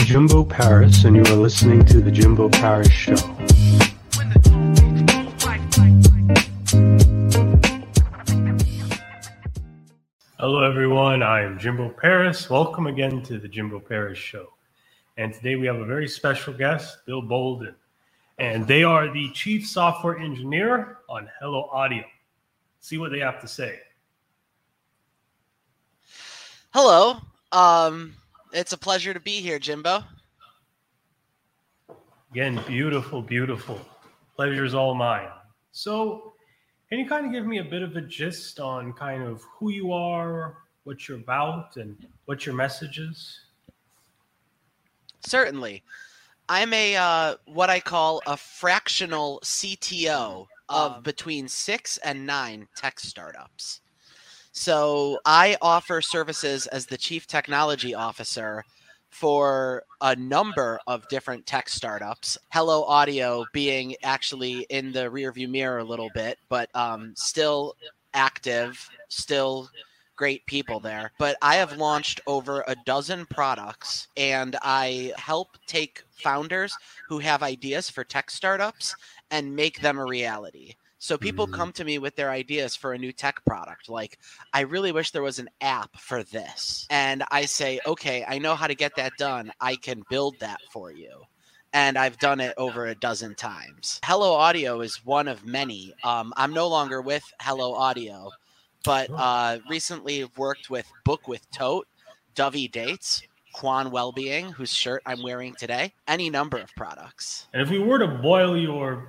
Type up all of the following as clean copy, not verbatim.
Jimbo Paris, and you are listening to The Jimbo Paris Show. Hello, everyone. I am Jimbo Paris. Welcome again to The Jimbo Paris Show. And today we have a very special guest, Bill Bolden. And they are the Chief Software Engineer on Hello Audio. See what they have to say. Hello. It's a pleasure to be here, Jimbo. Again, beautiful, beautiful. Pleasure's all mine. So, can you kind of give me a bit of a gist on kind of who you are, what you're about, and what your message is? Certainly. I'm a what I call a fractional CTO of between 6 and 9 tech startups. So I offer services as the Chief Technology Officer for a number of different tech startups. Hello Audio being actually in the rearview mirror a little bit, but still active, still great people there. But I have launched over a dozen products, and I help take founders who have ideas for tech startups and make them a reality. So people come to me with their ideas for a new tech product. Like, I really wish there was an app for this. And I say, okay, I know how to get that done. I can build that for you. And I've done it over a dozen times. Hello Audio is one of many. I'm no longer with Hello Audio, but recently worked with Book with Tote, Dovey Dates, Quan Wellbeing, whose shirt I'm wearing today, any number of products. And if we were to boil your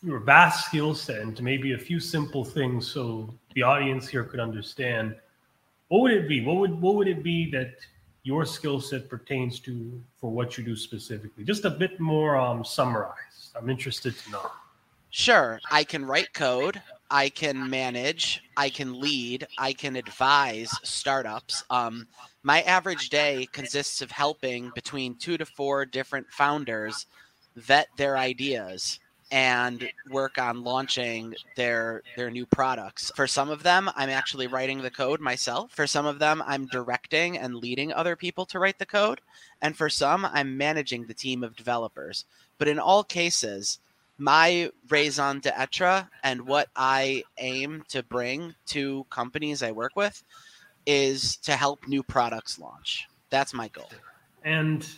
vast skill set into maybe a few simple things so the audience here could understand, what would it be? What would it be that your skill set pertains to for what you do specifically? Just a bit more summarized. I'm interested to know. Sure. I can write code. I can manage. I can lead. I can advise startups. My average day consists of helping between 2 to 4 different founders vet their ideas and work on launching their new products. For some of them, I'm actually writing the code myself. For some of them, I'm directing and leading other people to write the code. And for some, I'm managing the team of developers. But in all cases, my raison d'etre and what I aim to bring to companies I work with is to help new products launch. That's my goal. And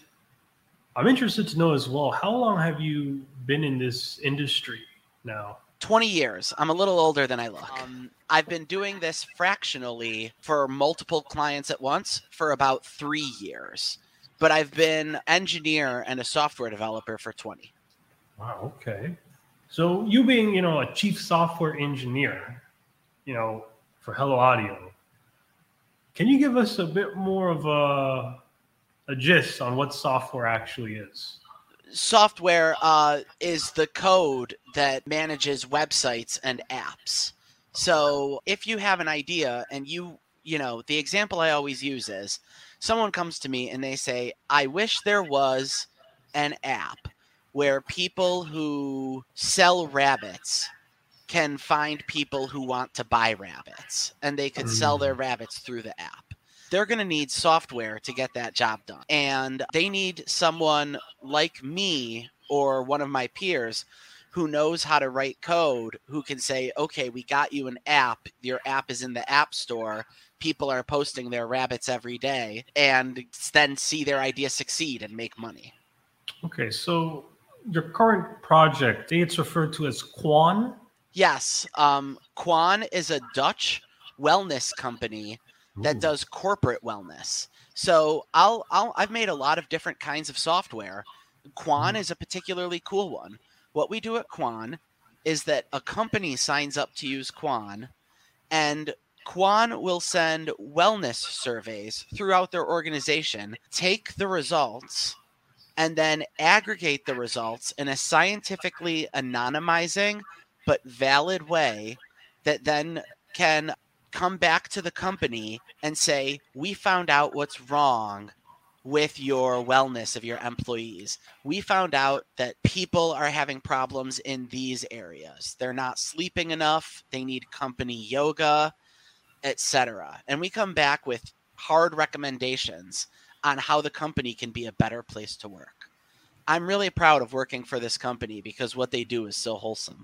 I'm interested to know as well, how long have you been in this industry now? 20 years. I'm a little older than I look. I've been doing this fractionally for multiple clients at once for about 3 years. But I've been engineer and a software developer for 20. Wow, okay. So you being, a chief software engineer, for Hello Audio, can you give us a bit more of a gist on what software actually is? Software is the code that manages websites and apps. So if you have an idea and the example I always use is someone comes to me and they say, I wish there was an app where people who sell rabbits can find people who want to buy rabbits, and they could sell their rabbits through the app. They're going to need software to get that job done. And they need someone like me or one of my peers who knows how to write code, who can say, okay, we got you an app. Your app is in the app store. People are posting their rabbits every day, and then see their idea succeed and make money. Okay, so your current project, it's referred to as Quan? Yes. Quan is a Dutch wellness company that does corporate wellness. So I've made a lot of different kinds of software. Quan is a particularly cool one. What we do at Quan is that a company signs up to use Quan, and Quan will send wellness surveys throughout their organization, take the results, and then aggregate the results in a scientifically anonymizing but valid way that then can come back to the company and say, we found out what's wrong with your wellness of your employees. We found out that people are having problems in these areas. They're not sleeping enough. They need company yoga, etc. And we come back with hard recommendations on how the company can be a better place to work. I'm really proud of working for this company because what they do is so wholesome.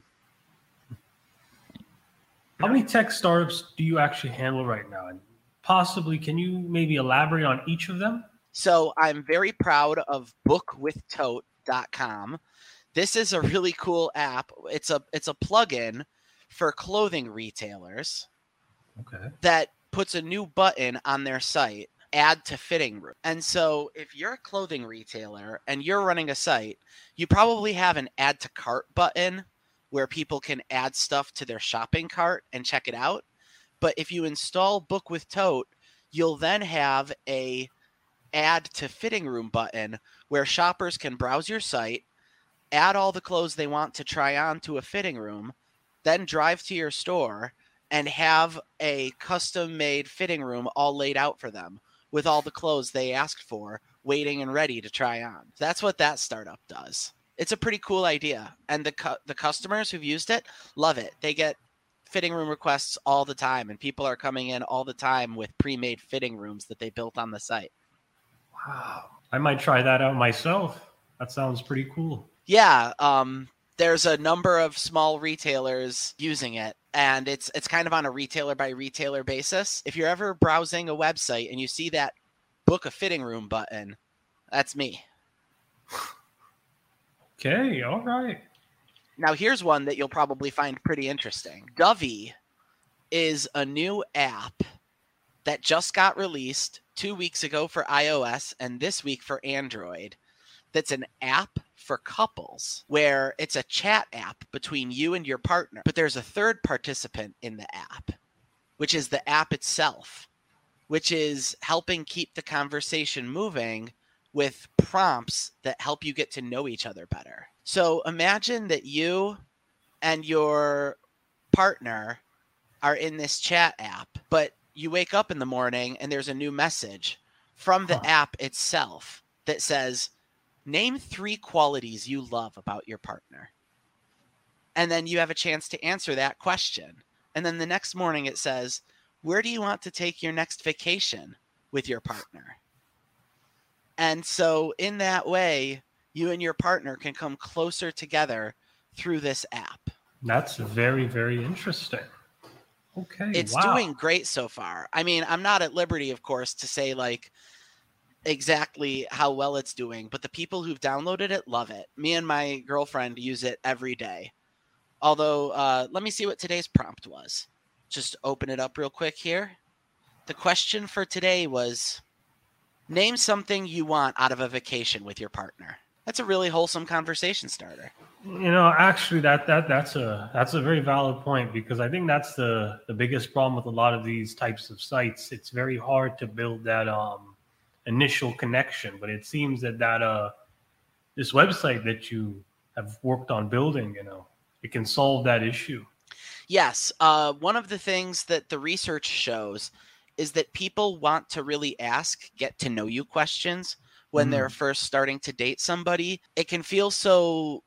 How many tech startups do you actually handle right now? And possibly, can you maybe elaborate on each of them? So I'm very proud of bookwithtote.com. This is a really cool app. It's a plugin for clothing retailers that puts a new button on their site, add to fitting room. And so if you're a clothing retailer and you're running a site, you probably have an add to cart button where people can add stuff to their shopping cart and check it out. But if you install Book with Tote, you'll then have a add to fitting room button where shoppers can browse your site, add all the clothes they want to try on to a fitting room, then drive to your store and have a custom made fitting room all laid out for them with all the clothes they asked for, waiting and ready to try on. That's what that startup does. It's a pretty cool idea. And the customers who've used it love it. They get fitting room requests all the time, and people are coming in all the time with pre-made fitting rooms that they built on the site. Wow. I might try that out myself. That sounds pretty cool. Yeah. There's a number of small retailers using it, and it's kind of on a retailer by retailer basis. If you're ever browsing a website and you see that book a fitting room button, that's me. Okay. All right. Now, here's one that you'll probably find pretty interesting. Dovey is a new app that just got released 2 weeks ago for iOS and this week for Android. That's an app for couples where it's a chat app between you and your partner. But there's a third participant in the app, which is the app itself, which is helping keep the conversation moving with prompts that help you get to know each other better. So imagine that you and your partner are in this chat app, but you wake up in the morning and there's a new message from the app itself that says, name 3 qualities you love about your partner. And then you have a chance to answer that question. And then the next morning it says, where do you want to take your next vacation with your partner? And so in that way, you and your partner can come closer together through this app. That's very, very interesting. Okay. It's doing great so far. I mean, I'm not at liberty, of course, to say like exactly how well it's doing, but the people who've downloaded it love it. Me and my girlfriend use it every day. Although, let me see what today's prompt was. Just open it up real quick here. The question for today was, name something you want out of a vacation with your partner. That's a really wholesome conversation starter. You know, actually, that's a very valid point, because I think that's the biggest problem with a lot of these types of sites. It's very hard to build that initial connection, but it seems that this website that you have worked on building, it can solve that issue. Yes, one of the things that the research shows is that people want to really ask get to know you questions when they're first starting to date somebody. It can feel so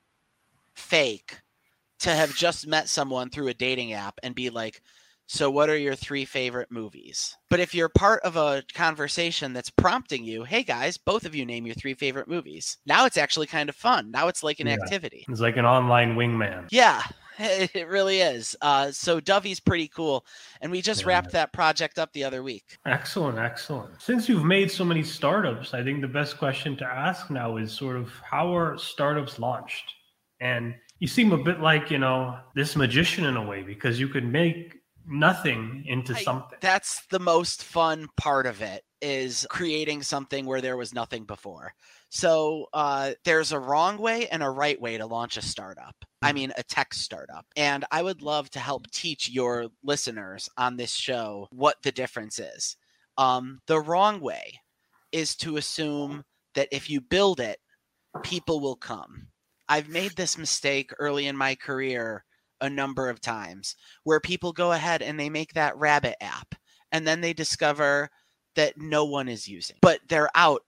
fake to have just met someone through a dating app and be like, so what are your 3 favorite movies? But if you're part of a conversation that's prompting you, hey guys, both of you name your 3 favorite movies. Now it's actually kind of fun. Now it's like an activity. It's like an online wingman. Yeah, it really is. So Dovey's pretty cool. And we just wrapped that project up the other week. Excellent, excellent. Since you've made so many startups, I think the best question to ask now is sort of, how are startups launched? And you seem a bit like, this magician in a way, because you could make nothing into something. That's the most fun part of it, is creating something where there was nothing before. So there's a wrong way and a right way to launch a startup. I mean, a tech startup. And I would love to help teach your listeners on this show what the difference is. The wrong way is to assume that if you build it, people will come. I've made this mistake early in my career a number of times, where people go ahead and they make that Rabbit app, and then they discover that no one is using, but they're out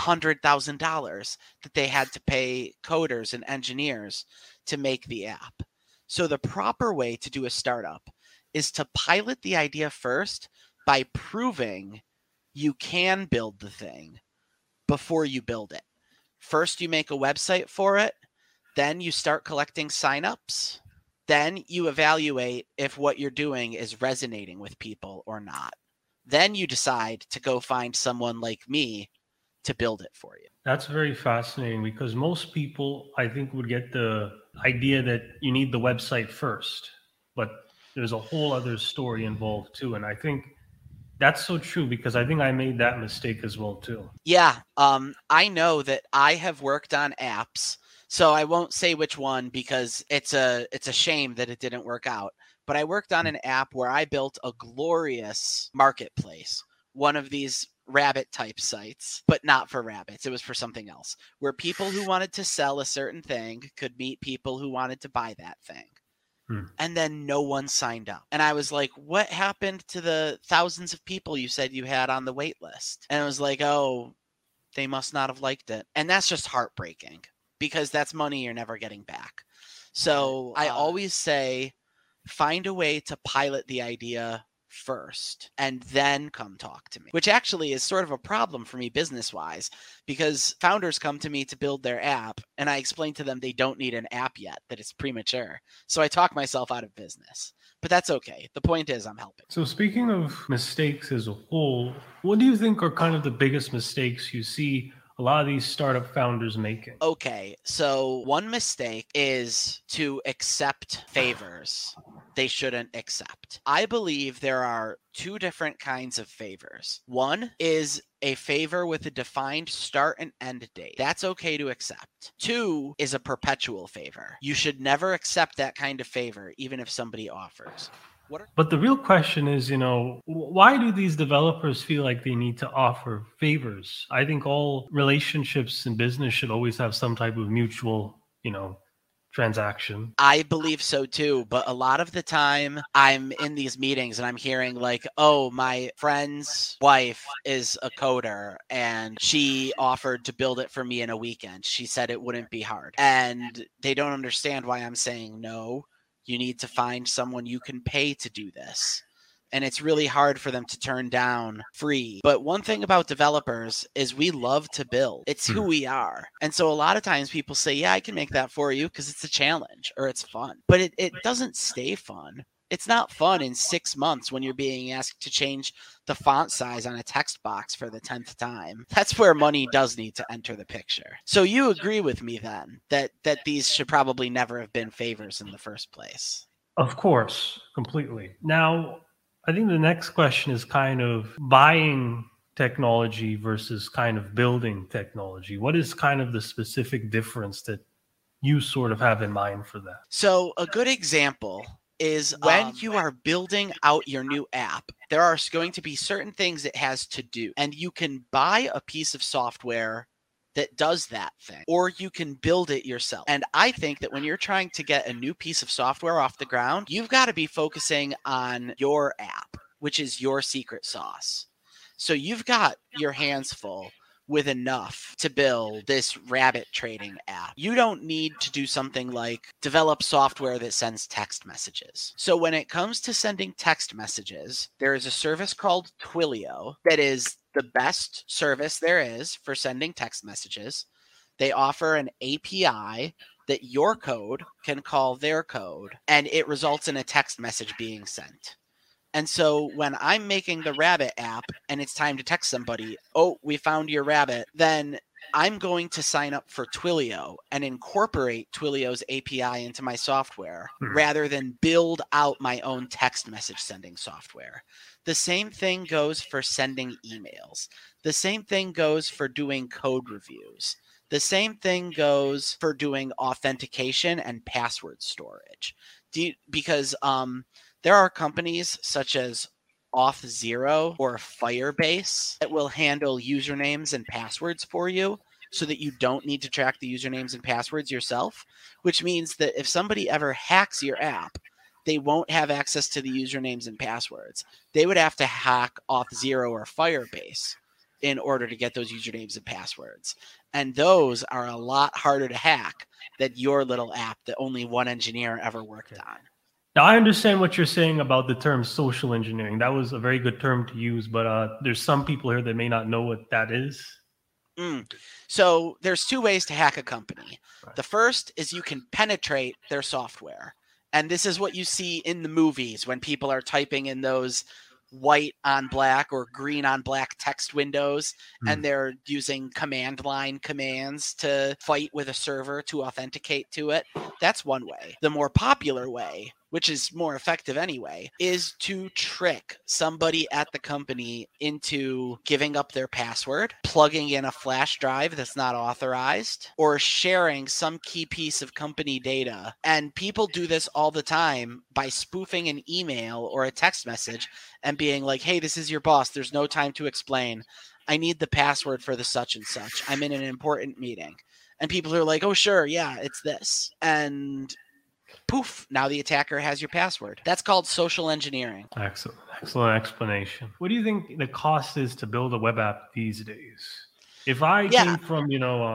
$100,000 that they had to pay coders and engineers to make the app. So the proper way to do a startup is to pilot the idea first by proving you can build the thing before you build it. First, you make a website for it. Then you start collecting signups. Then you evaluate if what you're doing is resonating with people or not. Then you decide to go find someone like me to build it for you. That's very fascinating because most people, I think, would get the idea that you need the website first, but there's a whole other story involved too. And I think that's so true because I think I made that mistake as well too. Yeah, I know that I have worked on apps, so I won't say which one because it's a shame that it didn't work out. But I worked on an app where I built a glorious marketplace, one of these rabbit type sites, but not for rabbits. It was for something else, where people who wanted to sell a certain thing could meet people who wanted to buy that thing. And then no one signed up. And I was like, what happened to the thousands of people you said you had on the wait list? And it was like, oh, they must not have liked it. And that's just heartbreaking because that's money you're never getting back. So I always say, find a way to pilot the idea first and then come talk to me, which actually is sort of a problem for me business wise, because founders come to me to build their app and I explain to them they don't need an app yet, that it's premature. So I talk myself out of business, but that's okay. The point is I'm helping. So speaking of mistakes as a whole, what do you think are kind of the biggest mistakes you see a lot of these startup founders making? Okay, so one mistake is to accept favors they shouldn't accept. I believe there are two different kinds of favors. One is a favor with a defined start and end date. That's okay to accept. Two is a perpetual favor. You should never accept that kind of favor, even if somebody offers. But the real question is, why do these developers feel like they need to offer favors? I think all relationships in business should always have some type of mutual, transaction. I believe so too, but a lot of the time I'm in these meetings and I'm hearing like, oh, my friend's wife is a coder and she offered to build it for me in a weekend. She said it wouldn't be hard. And they don't understand why I'm saying no. You need to find someone you can pay to do this. And it's really hard for them to turn down free. But one thing about developers is we love to build. It's who we are. And so a lot of times people say, yeah, I can make that for you because it's a challenge or it's fun. But it doesn't stay fun. It's not fun in 6 months when you're being asked to change the font size on a text box for the 10th time. That's where money does need to enter the picture. So you agree with me then that these should probably never have been favors in the first place? Of course, completely. Now, I think the next question is kind of buying technology versus kind of building technology. What is kind of the specific difference that you sort of have in mind for that? So a good example is when you are building out your new app, there are going to be certain things it has to do. And you can buy a piece of software that does that thing, or you can build it yourself. And I think that when you're trying to get a new piece of software off the ground, you've got to be focusing on your app, which is your secret sauce. So you've got your hands full with enough to build this rabbit trading app. You don't need to do something like develop software that sends text messages. So when it comes to sending text messages, there is a service called Twilio that is the best service there is for sending text messages. They offer an API that your code can call their code, and it results in a text message being sent. And so when I'm making the rabbit app and it's time to text somebody, oh, we found your rabbit, then I'm going to sign up for Twilio and incorporate Twilio's API into my software rather than build out my own text message sending software. The same thing goes for sending emails. The same thing goes for doing code reviews. The same thing goes for doing authentication and password storage. Because there are companies such as Auth0 or Firebase that will handle usernames and passwords for you so that you don't need to track the usernames and passwords yourself, which means that if somebody ever hacks your app, they won't have access to the usernames and passwords. They would have to hack Auth0 or Firebase in order to get those usernames and passwords. And those are a lot harder to hack than your little app that only one engineer ever worked on. Now, I understand what you're saying about the term social engineering. That was a very good term to use, but there's some people here that may not know what that is. So there's two ways to hack a company. Right. The first is you can penetrate their software. And this is what you see in the movies when people are typing in those white on black or green on black text windows, and they're using command line commands to fight with a server to authenticate to it. That's one way. The more popular way, which is more effective anyway, is to trick somebody at the company into giving up their password, plugging in a flash drive that's not authorized, or sharing some key piece of company data. And people do this all the time by spoofing an email or a text message and being like, hey, this is your boss. There's no time to explain. I need the password for the such and such. I'm in an important meeting. And people are like, oh, sure. Yeah, it's this. And poof, now the attacker has your password. That's called social engineering. Excellent explanation. What do you think the cost is to build a web app these days? If I came from,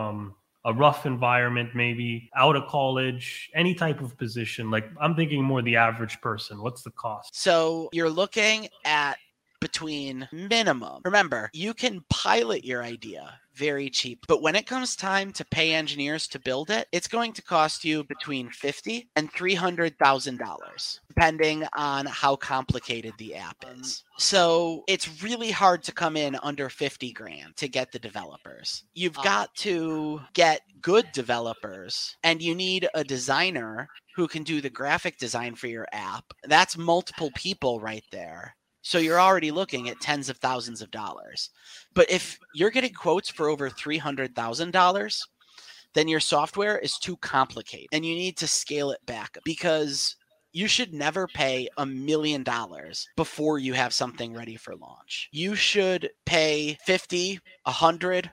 a rough environment, maybe out of college, any type of position, like I'm thinking more the average person, what's the cost? So you're looking at between minimum. Remember, you can pilot your idea very cheap, but when it comes time to pay engineers to build it, it's going to cost you between $50,000 and $300,000, depending on how complicated the app is. So it's really hard to come in under 50 grand to get the developers. You've got to get good developers, and you need a designer who can do the graphic design for your app. That's multiple people right there. So you're already looking at tens of thousands of dollars. But if you're getting quotes for over $300,000, then your software is too complicated and you need to scale it back, because you should never pay $1 million before you have something ready for launch. You should pay $50,000, $100,000,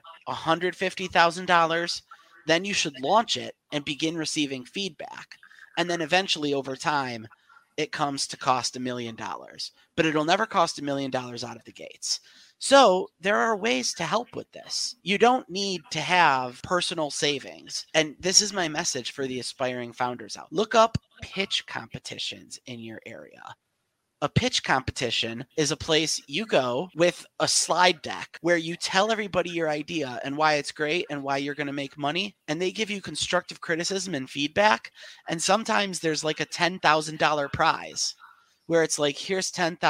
$150,000. Then you should launch it and begin receiving feedback. And then eventually over time, it comes to cost $1 million, but it'll never cost $1 million out of the gates. So there are ways to help with this. You don't need to have personal savings. And this is my message for the aspiring founders out. Look up pitch competitions in your area. A pitch competition is a place you go with a slide deck where you tell everybody your idea and why it's great and why you're going to make money. And they give you constructive criticism and feedback. And sometimes there's like a $10,000 prize where it's like, here's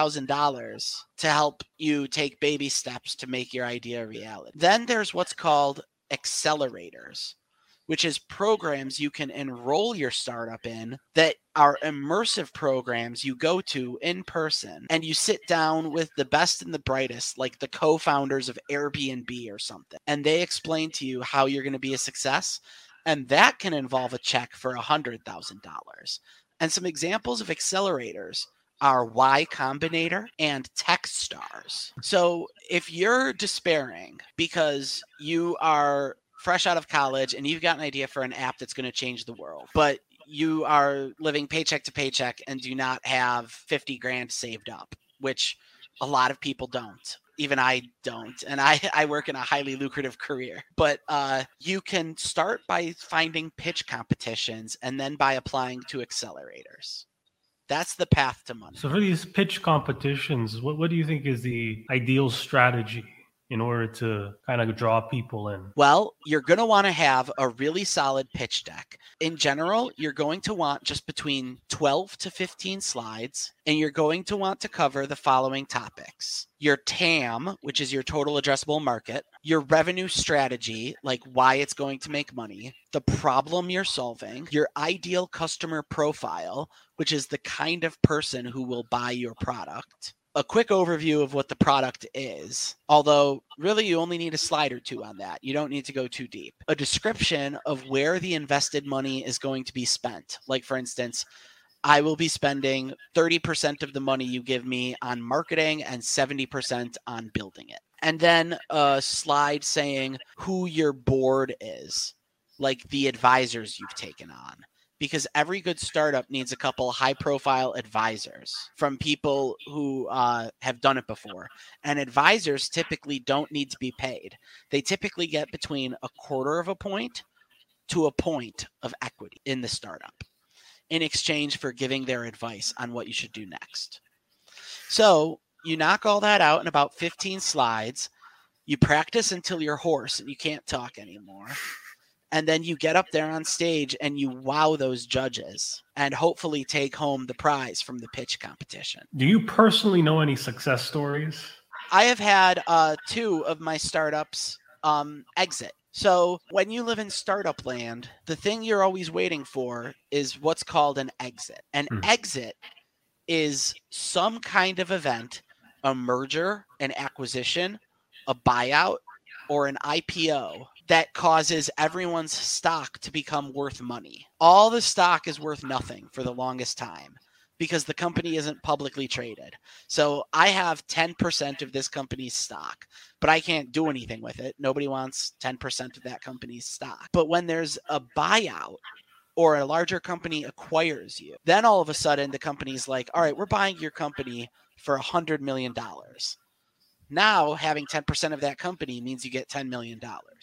$10,000 to help you take baby steps to make your idea a reality. Then there's what's called accelerators, which is programs you can enroll your startup in that are immersive programs you go to in person, and you sit down with the best and the brightest, like the co-founders of Airbnb or something, and they explain to you how you're going to be a success. And that can involve a check for $100,000. And some examples of accelerators are Y Combinator and Techstars. So if you're despairing because you are fresh out of college and you've got an idea for an app that's going to change the world, but you are living paycheck to paycheck and do not have 50 grand saved up, which a lot of people don't. Even I don't. And I work in a highly lucrative career. But you can start by finding pitch competitions and then by applying to accelerators. That's the path to money. So for these pitch competitions, what do you think is the ideal strategy in order to kind of draw people in? Well, you're going to want to have a really solid pitch deck. In general, you're going to want just between 12 to 15 slides, and you're going to want to cover the following topics: your TAM, which is your total addressable market, your revenue strategy, like why it's going to make money, the problem you're solving, your ideal customer profile, which is the kind of person who will buy your product, a quick overview of what the product is, although really you only need a slide or two on that. You don't need to go too deep. A description of where the invested money is going to be spent. Like, for instance, I will be spending 30% of the money you give me on marketing and 70% on building it. And then a slide saying who your board is, like the advisors you've taken on. Because every good startup needs a couple high-profile advisors from people who have done it before. And advisors typically don't need to be paid. They typically get between a quarter of a point to a point of equity in the startup in exchange for giving their advice on what you should do next. So you knock all that out in about 15 slides. You practice until you're hoarse and you can't talk anymore. And then you get up there on stage and you wow those judges and hopefully take home the prize from the pitch competition. Do you personally know any success stories? I have had 2 of my startups exit. So when you live in startup land, the thing you're always waiting for is what's called an exit. An exit is some kind of event, a merger, an acquisition, a buyout, or an IPO that causes everyone's stock to become worth money. All the stock is worth nothing for the longest time because the company isn't publicly traded. So I have 10% of this company's stock, but I can't do anything with it. Nobody wants 10% of that company's stock. But when there's a buyout or a larger company acquires you, then all of a sudden the company's like, all right, we're buying your company for $100 million. Now having 10% of that company means you get $10 million.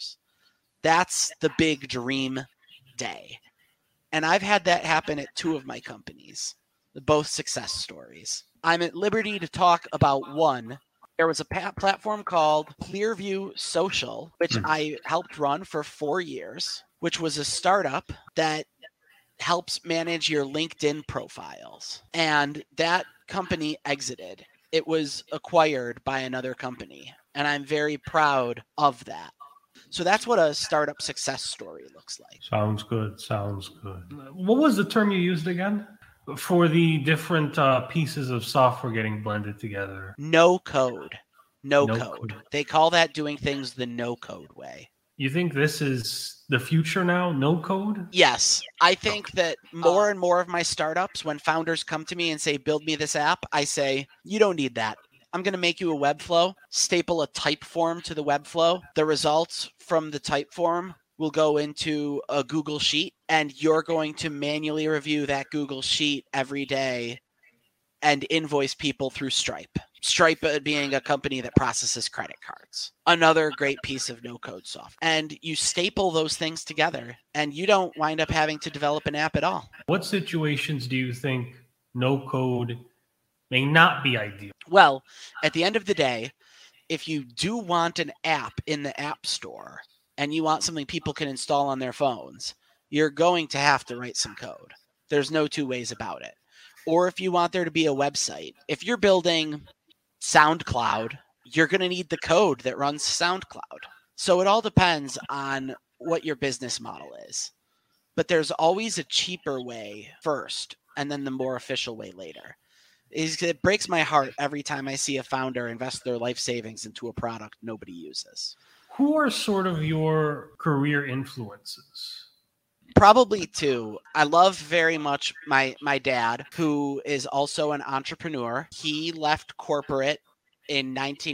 That's the big dream day. And I've had that happen at 2 of my companies, both success stories. I'm at liberty to talk about one. There was a platform called Clearview Social, which I helped run for 4 years, which was a startup that helps manage your LinkedIn profiles. And that company exited. It was acquired by another company. And I'm very proud of that. So that's what a startup success story looks like. Sounds good. What was the term you used again for the different pieces of software getting blended together? No code. No code. They call that doing things the no code way. You think this is the future now? No code? Yes. I think that more and more of my startups, when founders come to me and say, build me this app, I say, you don't need that. I'm going to make you a Webflow, staple a type form to the Webflow. The results from the type form will go into a Google Sheet, and you're going to manually review that Google Sheet every day and invoice people through Stripe. Stripe being a company that processes credit cards. Another great piece of no-code software. And you staple those things together, and you don't wind up having to develop an app at all. What situations do you think no-code may not be ideal? Well, at the end of the day, if you do want an app in the App Store and you want something people can install on their phones, you're going to have to write some code. There's no 2 ways about it. Or if you want there to be a website, if you're building SoundCloud, you're going to need the code that runs SoundCloud. So it all depends on what your business model is. But there's always a cheaper way first, and then the more official way later. It breaks my heart every time I see a founder invest their life savings into a product nobody uses. Who are sort of your career influences? Probably 2. I love very much my dad, who is also an entrepreneur. He left corporate in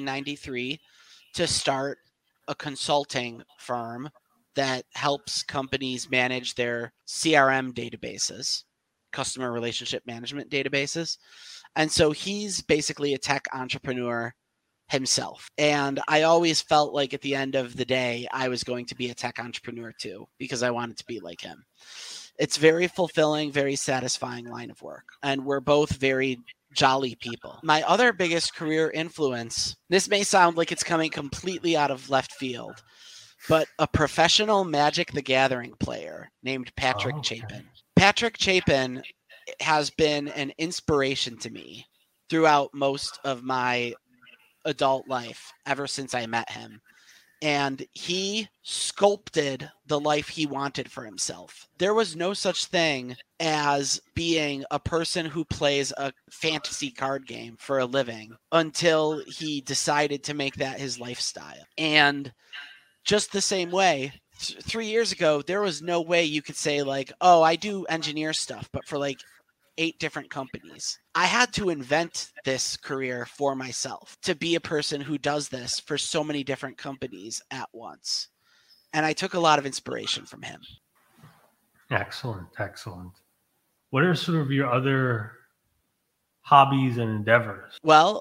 1993 to start a consulting firm that helps companies manage their CRM databases, customer relationship management databases. And so he's basically a tech entrepreneur himself. And I always felt like at the end of the day, I was going to be a tech entrepreneur too, because I wanted to be like him. It's very fulfilling, very satisfying line of work. And we're both very jolly people. My other biggest career influence, this may sound like it's coming completely out of left field, but a professional Magic the Gathering player named Patrick Chapin. Patrick Chapin has been an inspiration to me throughout most of my adult life ever since I met him. And he sculpted the life he wanted for himself. There was no such thing as being a person who plays a fantasy card game for a living until he decided to make that his lifestyle. And just the same way, 3 years ago, there was no way you could say like, oh, I do engineer stuff, but for like 8 different companies. I had to invent this career for myself to be a person who does this for so many different companies at once. And I took a lot of inspiration from him. Excellent. What are sort of your other hobbies and endeavors? Well,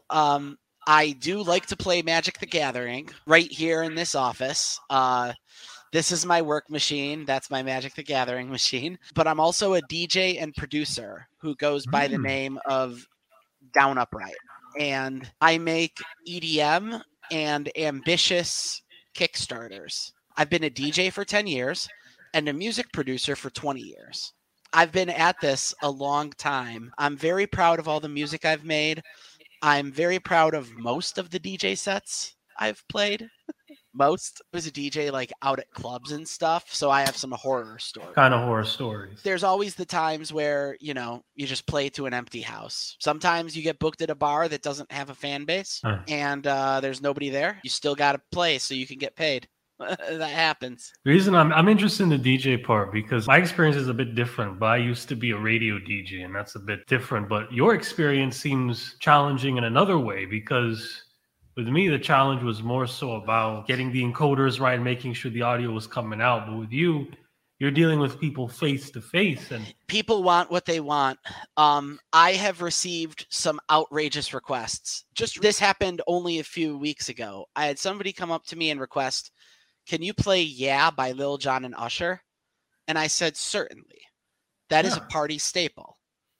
I do like to play Magic the Gathering right here in this office. This is my work machine. That's my Magic the Gathering machine. But I'm also a DJ and producer who goes by the name of Down Upright. And I make EDM and ambitious Kickstarters. I've been a DJ for 10 years and a music producer for 20 years. I've been at this a long time. I'm very proud of all the music I've made. I'm very proud of most of the DJ sets I've played. Most. I was a DJ like out at clubs and stuff, so I have some horror stories. Kind of horror stories. There's always the times where, you know, you just play to an empty house. Sometimes you get booked at a bar that doesn't have a fan base and there's nobody there. You still got to play so you can get paid. That happens. The reason I'm interested in the DJ part because my experience is a bit different, but I used to be a radio DJ and that's a bit different. But your experience seems challenging in another way because with me, the challenge was more so about getting the encoders right, making sure the audio was coming out. But with you, you're dealing with people face to face, and people want what they want. I have received some outrageous requests. Just this happened only a few weeks ago. I had somebody come up to me and request, "Can you play Yeah by Lil Jon and Usher?" And I said, certainly. That is a party staple.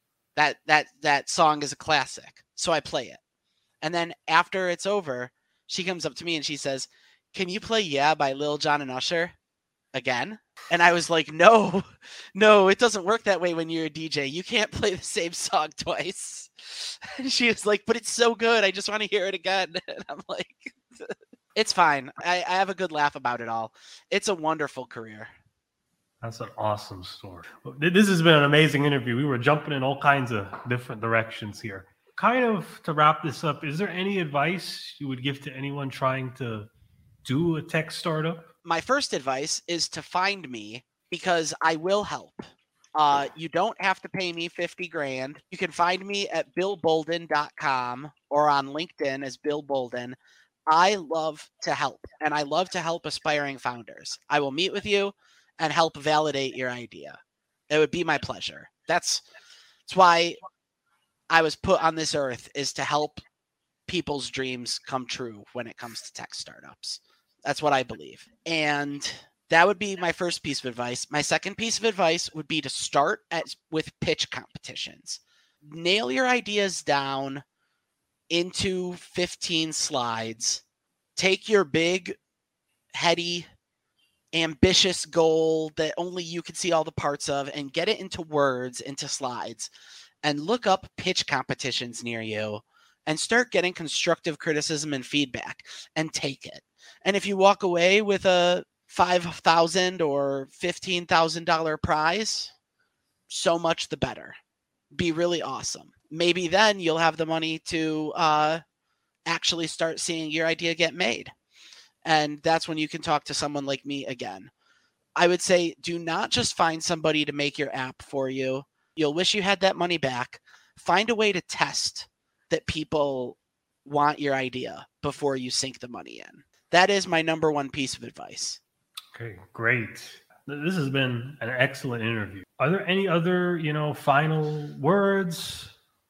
That song is a classic. So I play it. And then after it's over, she comes up to me and she says, "Can you play Yeah by Lil Jon and Usher again?" And I was like, no, it doesn't work that way when you're a DJ. You can't play the same song twice. And she was like, "But it's so good. I just want to hear it again." And I'm like, it's fine. I have a good laugh about it all. It's a wonderful career. That's an awesome story. This has been an amazing interview. We were jumping in all kinds of different directions here. Kind of to wrap this up, is there any advice you would give to anyone trying to do a tech startup? My first advice is to find me because I will help. You don't have to pay me $50,000. You can find me at billbolden.com or on LinkedIn as Bill Bolden. I love to help, and I love to help aspiring founders. I will meet with you and help validate your idea. It would be my pleasure. That's why I was put on this earth, is to help people's dreams come true when it comes to tech startups. That's what I believe. And that would be my first piece of advice. My second piece of advice would be to start with pitch competitions. Nail your ideas down into 15 slides. Take your big, heady, ambitious goal that only you can see all the parts of and get it into words, into slides, and look up pitch competitions near you and start getting constructive criticism and feedback and take it. And if you walk away with a $5,000 or $15,000 prize, so much the better. Be really awesome. Maybe then you'll have the money to actually start seeing your idea get made. And that's when you can talk to someone like me again. I would say do not just find somebody to make your app for you. You'll wish you had that money back. Find a way to test that people want your idea before you sink the money in. That is my number one piece of advice. Okay, great. This has been an excellent interview. Are there any other, final words,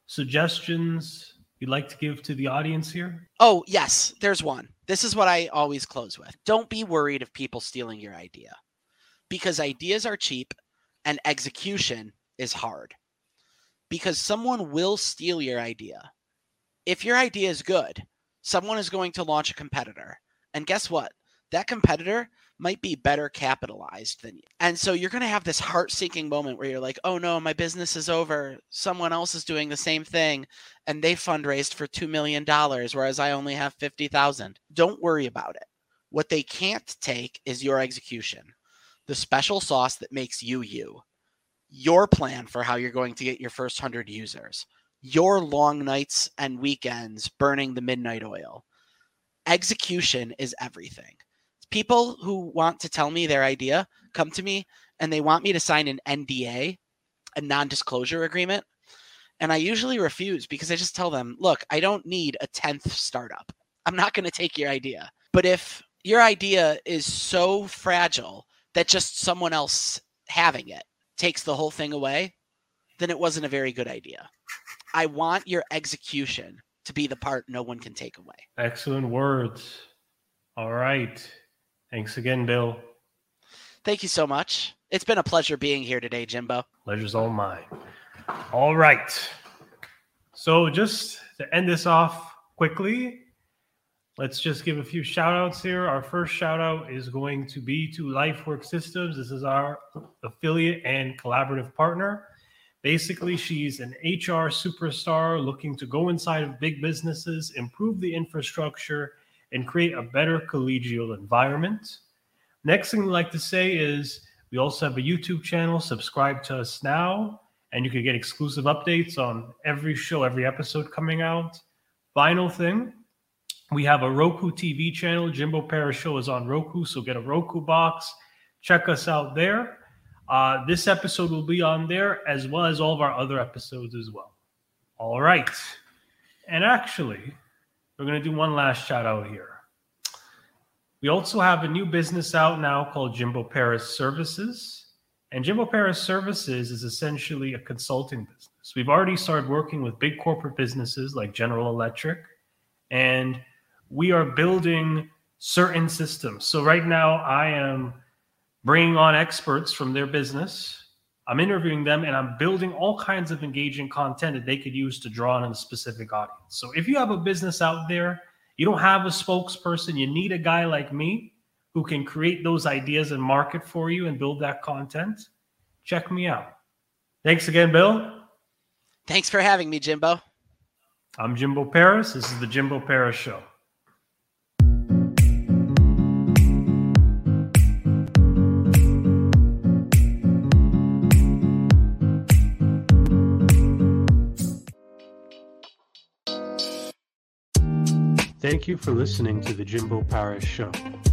suggestions you'd like to give to the audience here? Oh, yes, there's one. This is what I always close with. Don't be worried of people stealing your idea, because ideas are cheap and execution is hard. Because someone will steal your idea. If your idea is good, someone is going to launch a competitor. And guess what? That competitor might be better capitalized than you. And so you're going to have this heart-sinking moment where you're like, oh no, my business is over. Someone else is doing the same thing and they fundraised for $2 million, whereas I only have $50,000. Don't worry about it. What they can't take is your execution, the special sauce that makes you you, your plan for how you're going to get your first 100 users, your long nights and weekends burning the midnight oil. Execution is everything. People who want to tell me their idea come to me and they want me to sign an NDA, a non-disclosure agreement. And I usually refuse because I just tell them, look, I don't need a 10th startup. I'm not going to take your idea. But if your idea is so fragile that just someone else having it takes the whole thing away, then it wasn't a very good idea. I want your execution to be the part no one can take away. Excellent words. All right. Thanks again, Bill. Thank you so much. It's been a pleasure being here today, Jimbo. Pleasure's all mine. All right. So just to end this off quickly, let's just give a few shout outs here. Our first shout out is going to be to LifeWork Systems. This is our affiliate and collaborative partner. Basically, she's an HR superstar looking to go inside of big businesses, improve the infrastructure, and create a better collegial environment. Next thing we'd like to say is we also have a YouTube channel. Subscribe to us now, and you can get exclusive updates on every show, every episode coming out. Final thing, we have a Roku TV channel. Jimbo Paris Show is on Roku, so get a Roku box. Check us out there. This episode will be on there, as well as all of our other episodes as well. All right. And actually, we're going to do one last shout out here. We also have a new business out now called Jimbo Paris Services. And Jimbo Paris Services is essentially a consulting business. We've already started working with big corporate businesses like General Electric, and we are building certain systems. So right now I am bringing on experts from their business. I'm interviewing them, and I'm building all kinds of engaging content that they could use to draw on a specific audience. So if you have a business out there, you don't have a spokesperson, you need a guy like me who can create those ideas and market for you and build that content, check me out. Thanks again, Bill. Thanks for having me, Jimbo. I'm Jimbo Paris. This is the Jimbo Paris Show. Thank you for listening to the Jimbo Paris Show.